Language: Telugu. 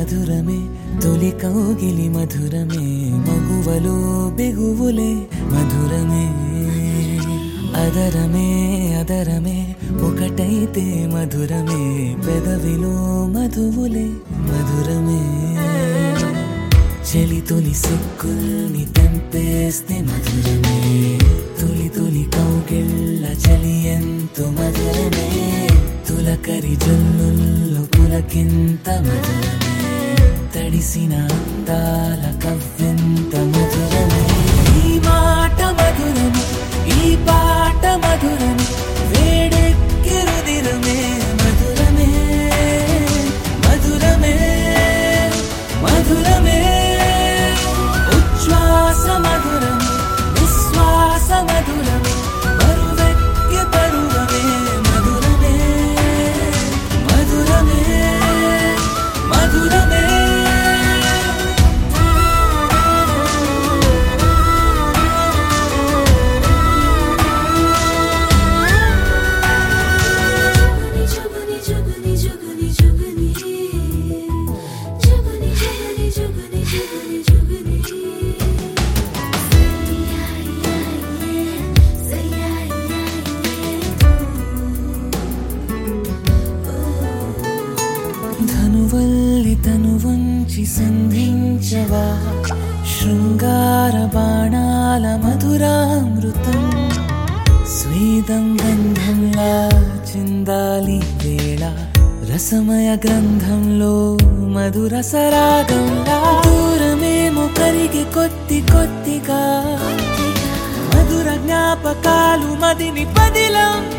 మధురమే తొలి కౌగిలి మధురమే మగువలో బిగువులే మధురమే అదరమే అదరమే ఒకటైతే మధురమే పెదవిలో మధువులే మధురమే చలి తొలి సిక్కుల్ని తెంపేస్తే మధురమే తొలి తొలి కౌగిళ్ళ చలి ఎంతో మధురమే తులకరి జల్లుల్లో పులకింత మధురమే తడిసిన అందాల కవ్వింత మధురమే ఈ మాట మధురమే ఈ పాట మధురమే వేడెక్కి రుదిరమే మధురమే మధురమే మధురమే ఉచ్ఛ్వాస మధురమే విశ్వాస మధురమే బరువెక్కి పరువమే మధురమే మధురమే మధురమే ధనువల్లి తను వంచి సంధించవా శృంగార బాణాల మధురామృతం స్వేదం గంధంలా చిందాలి వేళ రసమయ గ్రంథంలో మధురసరాగంలా దూరమేమో కరిగి కొద్ది కొద్దిగా మధుర జ్ఞాపకాలు మదిని పదిలం